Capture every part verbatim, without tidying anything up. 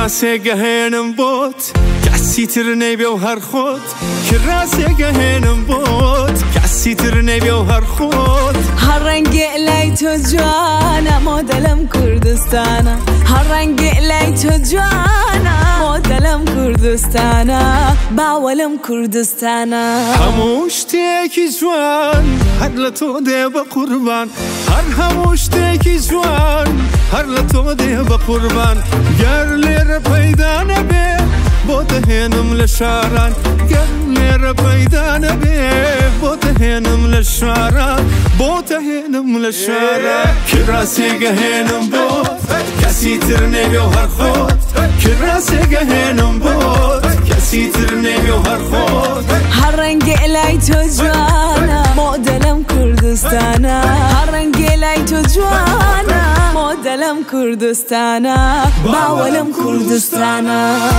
کراسێ گەهێنم بۆت کەسی تر نەیبێ و هەر خۆت کراسێ گەهێنم بۆت کەسی تر نەیبێ و هەر خۆت هەر ڕەنگێ لای تۆ جوانە مۆدەلەم کوردستانە هەر ڕەنگێ لای تۆ جوانە مۆدەلەم کوردستانە باوەلەم کوردستانە هەموو شتێکی جوان هەر لە تۆ دێ بە قوربان هەر هەموو شتێکی جوان هەر لە تۆ دێ بە قوربان گەر لێرە پەیدا نەبێ بۆ دەهێنم لە شاران گەر لێرە پەیدا نەبێ بۆ دەهێنم لە شاران بۆ دەهێنم لە شاران کراسێ گەهێنم بۆت کەسی تر نەبێ و هەر خۆت کراسێ گەهێنم بۆت کەسی تر نەبێ و هەر خۆت هەر ڕەنگێ لای تۆ جوانە مۆدەلەم کوردستانە هەر ڕەنگێ لای تۆ جوانە مۆدەلەم کوردستانە باوەلەم کوردستانە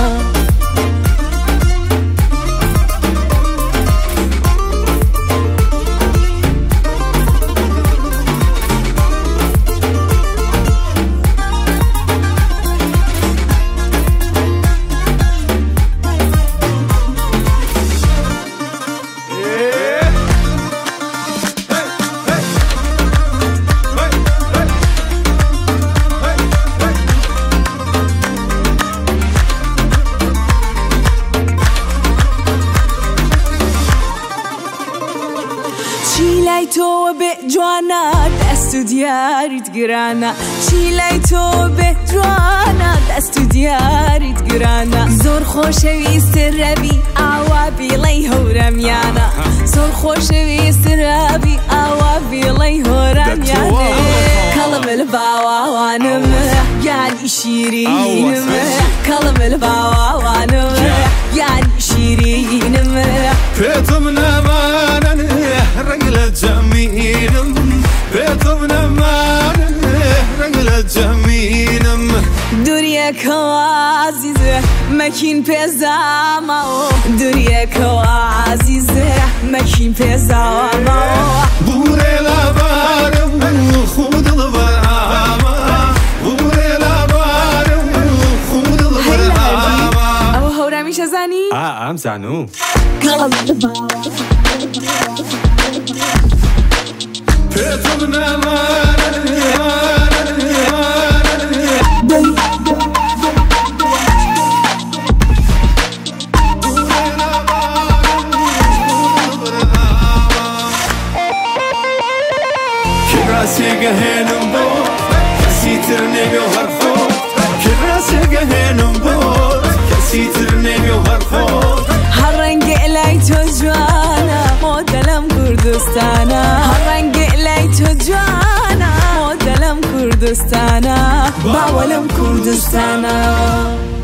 چی لای تۆ بێ جوانە دەست و دیاریت گرانە چی لای تۆ بێ جوانە دەست و دیاریت گرانە زۆر خۆشەویستە ڕەبی ئاوا بیڵەی هەورەمیانە زۆر خۆشەویستە ڕەبی ئاوا بیڵەی هەورەمیانە کەڵمل باوانم یانی شیرینم کەڵمل باوانم یانی شیرینم پێتۆ منەمانن ڕەنگ لە جەمینم پێتۆ منەمانن ڕەنگ لە جەمینم دووریەکەوە عەزیزە مەکین پێزامەوە دووریەکەوە عەزیزە مەکین پێزامەوە بورێ لەبارم خوو دڵبەرامە بورێ لەبارم خوو دڵبەرامە ئەوە هەورامیشە زانی؟ ئا ئەم زانوو پێتۆ منەمانن کراسێ گەهێنم بۆت کەسی تر نەبێ و هەر خۆت کراسێ گەهێنم بۆت کەسی تر نەبێ و هەر خۆت هەر ڕەنگێ لای تۆ جوانە مۆدەلەم کوردستانە هەر ڕەنگێ لای تۆ جوانە مۆدەلەم کوردستانە باوەلەم کوردستانە